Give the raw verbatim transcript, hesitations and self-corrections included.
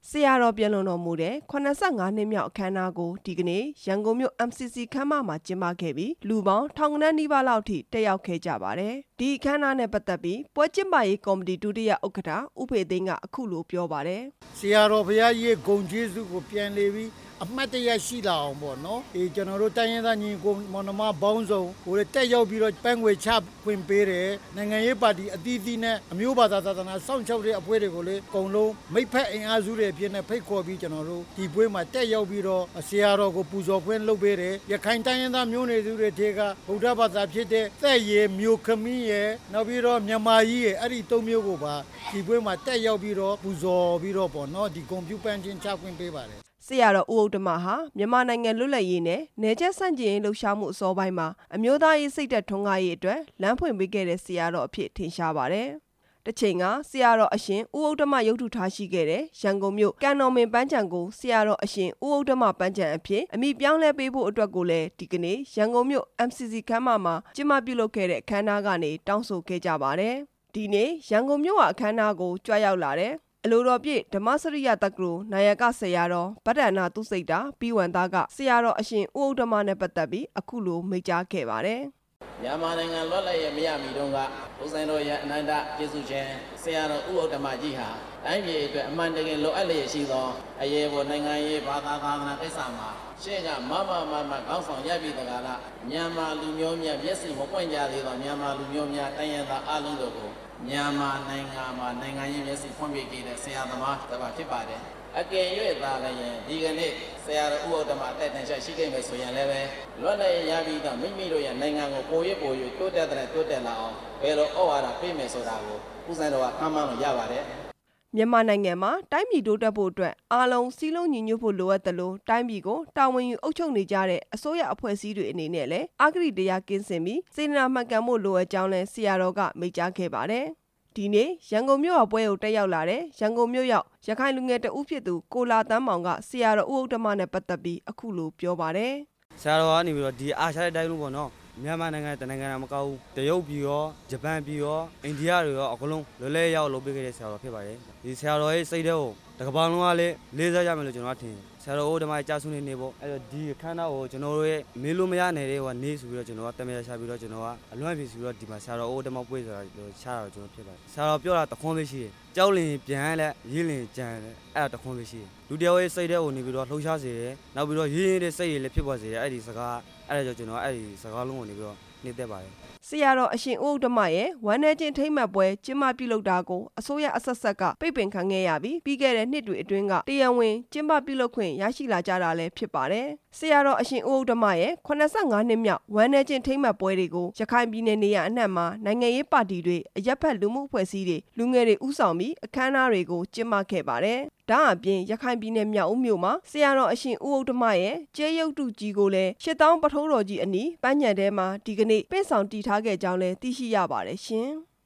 ဆရာတော်ပြန်လုံတော်မူတဲ့ခုနှစ်ဆယ့်ငါးနှစ်မြောက်အခမ်းအနားကိုဒီကနေ့ရန်ကုန်မြို့ M C C ခန်းမမှာကျင်းပခဲ့ပြီးလူပေါင်းထောင်ဂဏန်းနီးပါးလောက်ထိတက်ရောက်ခဲ့ကြပါတယ်။ဒီအခမ်းအနားနဲ့ပတ်သက်ပြီးပွဲကျင်းပရေးကော်မတီဒုတိယဥက္ကဋ္ဌဦးဖေသိန်းကအခုလိုပြောပါတယ်။ဆရာတော်ဘုရားကြီးရဲ့ဂုဏ်ကျေးဇူးကိုပြန်လေပြီးအမှတ်တရရှိလာအောင်ပေါ့နော်။အေးကျွန်တော်တို့တိုင်းရင်းသားညီကိုမောင်နှမပေါင်းစုံကိုလည်းတက်ရောက်ပြီးတော့ပန်းငွေချပွင့်ပေးတယ်။နိုင်ငံရေးပါတီအသီးသီးနဲ့အမျိုးဘာသာသာသနာစောင့်ရှောက်တဲ့အဖွဲ့တွေကိုလည်းအကုန်လုံးမိဖက်အင်အားစုတွေအဖြစ်နဲ့ဖိတ်ခေါ်ပြီးကျွန်တော်တို့ဒီပွဲမှာတက်ရောက်ပြီးတော့ဆရာတော်ကိုပူဇော်ခွင့်လုပ်ပေးတယ်။ရခိုင်တိုင်းရင်းသားမျိုးနွယ်စုတွေထဲကဗုဒ္ဓဘာသာဖြစ်တဲ့သက်ရည်မျိုးခမင်းရယ်နောက်ပြီးတော့မြန်မာကြီးရယ်အဲ့ဒီသုံးမျိုးကိုပါဒီပွဲမှာတက်ရောက်ပြီးတော့ပူဇော်ပြီးတော့ပေါ့နော်ဒီကွန်ပျူတာချင်းချခွင့်ပေးပါတယ်ဆရာတော်ဦးဥတ္တမဟာမြန်မာနိုင်ငံလွတ်လပ်ရေးနဲ့နယ်ချဲ့ဆန့်ကျင်ရေးလှုပ်ရှားမှုအစောပိုင်းမှာအမျိုးသားရေးစိတ်ဓာတ်ထွန်းကားရေးအတွက်လမ်းဖွင့်ပေးခဲ့တဲ့ဆရာတော်အဖြစ်ထင်ရှားပါတယ်။တစ်ချိန်ကဆရာတော်အရှင်ဦးဥတ္တမရုပ်ထုထားရှိခဲ့တဲ့ရန်ကုန်မြို့ကံတော်မင်ပန်းချံကိုဆရာတော်အရှင်ဦးဥတ္တမပန်းချံအဖြစ်အမိပြောင်းလဲပေးဖို့အတွက်ကိုလည်းဒီကနေ့ရန်ကုန်မြို့ M C C ခန်းမမှာကျင်းပပြုလုပ်ခဲ့တဲ့အခမ်းအနားကနေတောင်းဆိုခဲ့ကြပါတယ်။ဒီနေ့ရန်ကုန်မြို့ဟာအခမ်းအနားကိုကြွရောက်လာတဲ့အလိုတော်ပြည့်ဓမ္မစရိယတက္ကသိုလ်နာယကဆရာတော်ဗဒ္ဒနာသူစိတ်တာပြီးဝန်သားကဆရာတော်အရှင်ဦးဥတ္တမနဲ့ပတ်သက်ပြီးအခုလိုမိန့်ကြားခဲ့ပါတယ်။မြန်မာနိုင်ငံလွတ်လပ်ရေးမရမီတုန်းကဦးစိန်တော်ရဲ့အနန္တကျေးဇူးရှင်ဆရာတော်ဦးဥတ္တမကြီးဟာတိုင်းပြည်အတွက်အမှန်တကယ်လိုအပ်လျက်ရှိသောအရေးပေါ်နိုင်ငံရေးဘာသာသာသနာကိစ္စမှာရှေ့ကမမမမကောင်းဆောင်ရပြီတကားလားမြန်မာလူမျိုးများမျက်စိမပွင့်ကြသေးသောမြန်မာလူမျိုးများတိုင်းရင်းသားအလုံးတို့ကိုမြန်မာနိုင်ငံမှာနိုင်ငံရေးမျက်စိဖွင့်ပြခဲ့တဲ့ဆရာသမားတစ်ပါးဖြစ်ပါတယ်။အကယ်၍သာလည်းဒီကနေ့ဆရာတော်ဦးဥတ္တမအသက်တန်ရှာရှိခဲ့မယ်ဆိုရင်လည်းပဲလွတ်လပ်ရေးရပြီးတော့မိမိတို့ရဲ့နိုင်ငံကိုပိုရပိုရတိုးတက်တဲ့တိုးတက်လာအောင်ဘယ်လိုဩဝါဒပေးမယ်ဆိုတာကိုဦးဇင်းတော်ကခမ်းမလို့ရပါတယ်။မြန်မာနိုင်ငံမှာတိုင်းပြည်တိုးတက်ဖို့အတွက်အားလုံးစည်းလုံးညီညွတ်ဖို့လိုအပ်တယ်လို့တိုင်းပြည်ကိုတာဝန်ယူအုပ်ချုပ်နေကြတဲ့အစိုးရအဖွဲ့အစည်းတွေအနေနဲ့လည်းအဂတိတရားကင်းစင်ပြီးစေတနာမှန်ကန်မှုလိုအပ်ကြောင်းလဲဆရာတော်ကမိန့်ကြားခဲ့ပါတယ်။ဒီနေ့ရန်ကုန်မြို့အပွဲကိုတက်ရောက်လာတဲ့ရန်ကုန်မြို့ရောက်ရခိုင်လူငယ်တဦးဖြစ်သူကိုလာတန်းမောင်ကဆရာတော်ဦးဥတ္တမနဲ့ပတ်သက်ပြီးအခုလိုပြောပါတယ်။ဆရာတော်ကနေပြီးတော့ဒီအာရှတဲ့တိုင်းလုံးပေါ့နော်မြန်မာနိုင်ငံတနိုင်ငံမကောက်ဘူးတရုတ်ပြည်ရောဂျပန်ပြည်ရောအိန္ဒိယတွေရောအကုန်လုံးလွယ်လွယ်ရောက်လုပ်ပေးခဲ့တဲ့ဆရာတော်ဖြစ်ပါတယ်ဒီဆရာတော်ရဲ့စိတ်ထဲကိုတကဘာလုံးကလည်းလေးစားရမယ်လို့ကျွန်တော်ထင်ဆရာတော်ဦးဓမ္မကြားဆုနေနေပေါ့အဲ့တော့ဒီခန်းသားကိုကျွန်တော်တို့ရဲ့မေးလို့မရနေတဲ့ဟိုနေဆိုပြီးတော့ကျွန်တော်ကတမရရှာပြီးတော့ကျွန်တော်ကအလွမ်းပြေဆိုပြီးတော့ဒီမှာဆရာတော်ဦးဓမ္မပွေးဆိုတာရှားတာကျွန်တော်ဖြစ်ပါတယ်ဆရာတော်ပြောတာတခွန်းလေးရှိတယ်ကြောက်လင်ပြန်လဲရေးလင်ကြံလဲအဲ့ဒါတခွန်းလေးရှိတယ်လူတယောက်ရဲ့စိတ်ထဲကိုနေပြီးတော့လှုပ်ရှားစေတယ်နောက်ပြီးတော့ရေးရင်းတဲ့စိတ်ရည်လည်းဖြစ်ပေါ်စေတယ်အဲ့ဒီစကားအဲ့ဒါကြောင့်ကျွန်တော်အဲ့ဒီစကားလုံးကိုနေပြီးတော့နေသက်ပါတယ်ဆရာတော်အရှင်ဦးဥတ္တမရဲ့ဝမ်းနည်းခြင်းထိမ့်မှတ်ပွဲကျင်းပပြုလုပ်တာကိုအစိုးရအဆက်ဆက်ကပိတ်ပင်ခံခဲ့ရပြီးပြီးခဲ့တဲ့နှစ်တွေအတွင်းကတရားဝင်ကျင်းပပြုလုပ်ခွင့်ရရှိလာကြတာလည်းဖြစ်ပါတယ်ဆရာတော်အရှင်ဦးဥတ္တမရဲ့ခုနှစ်ဆယ့်ငါးနှစ်မြောက်ဝမ်းနည်းခြင်းထိမ့်မှတ်ပွဲတွေကိုရခိုင်ပြည်နယ်နေရာအနှံ့မှာနိုင်ငံရေးပါတီတွေအရက်ဖက်လူမှုအဖွဲ့အစည်းတွေလူငယ်တွေဥဆောင်ပြီးအခမ်းအနားတွေကိုကျင်းပခဲ့ပါတယ်ဒါအပြင်ရခိုင်ပြည်နယ်မြောက်ဦးမြို့မှာဆရာတော်အရှင်ဦးဥတ္တမရဲ့ကျေးရုပ်တုကြီးကိုလည်းရှစ်တောင်းပထိုးတော်ကြီးအနီးပန်းညံထဲမှာဒီကနေ့ပင့်ဆောင်တည်ထားခဲ့ကြောင်းလည်းသိရှိရပါတယ်ရှင်။